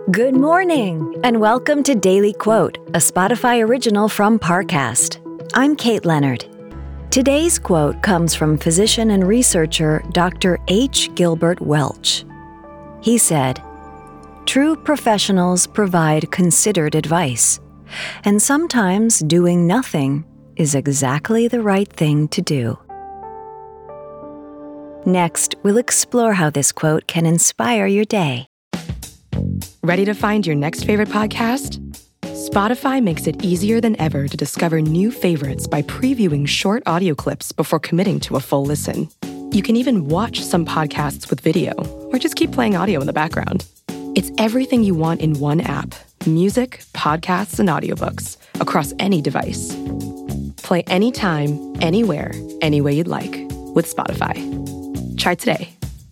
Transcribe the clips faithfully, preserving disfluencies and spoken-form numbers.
Good morning, and welcome to Daily Quote, a Spotify original from Parcast. I'm Kate Leonard. Today's quote comes from physician and researcher Doctor H. Gilbert Welch. He said, "True professionals provide considered advice, and sometimes doing nothing is exactly the right thing to do." Next, we'll explore how this quote can inspire your day. Ready to find your next favorite podcast? Spotify makes it easier than ever to discover new favorites by previewing short audio clips before committing to a full listen. You can even watch some podcasts with video, or just keep playing audio in the background. It's everything you want in one app: music, podcasts, and audiobooks across any device. Play anytime, anywhere, any way you'd like with Spotify. Try today.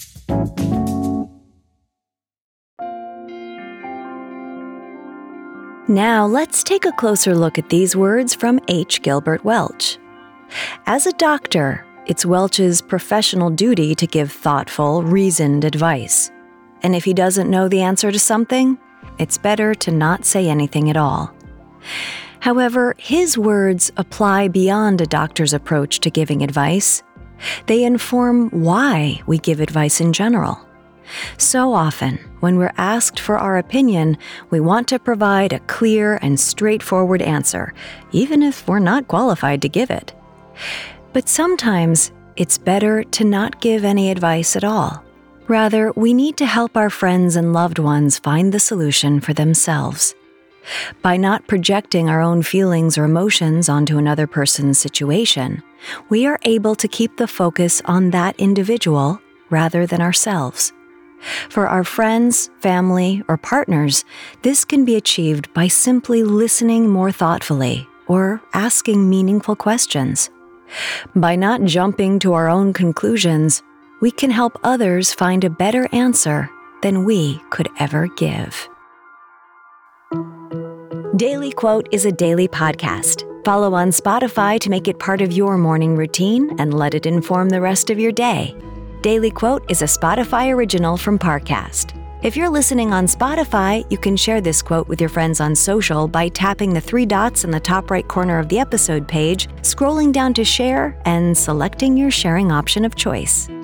Now, let's take a closer look at these words from H. Gilbert Welch. As a doctor, it's Welch's professional duty to give thoughtful, reasoned advice. And if he doesn't know the answer to something, it's better to not say anything at all. However, his words apply beyond a doctor's approach to giving advice. They inform why we give advice in general. So often, when we're asked for our opinion, we want to provide a clear and straightforward answer, even if we're not qualified to give it. But sometimes, it's better to not give any advice at all. Rather, we need to help our friends and loved ones find the solution for themselves. By not projecting our own feelings or emotions onto another person's situation, we are able to keep the focus on that individual rather than ourselves. For our friends, family, or partners, this can be achieved by simply listening more thoughtfully or asking meaningful questions. By not jumping to our own conclusions, we can help others find a better answer than we could ever give. Daily Quote is a daily podcast. Follow on Spotify to make it part of your morning routine and let it inform the rest of your day. Daily Quote is a Spotify original from Parcast. If you're listening on Spotify, you can share this quote with your friends on social by tapping the three dots in the top right corner of the episode page, scrolling down to share, and selecting your sharing option of choice.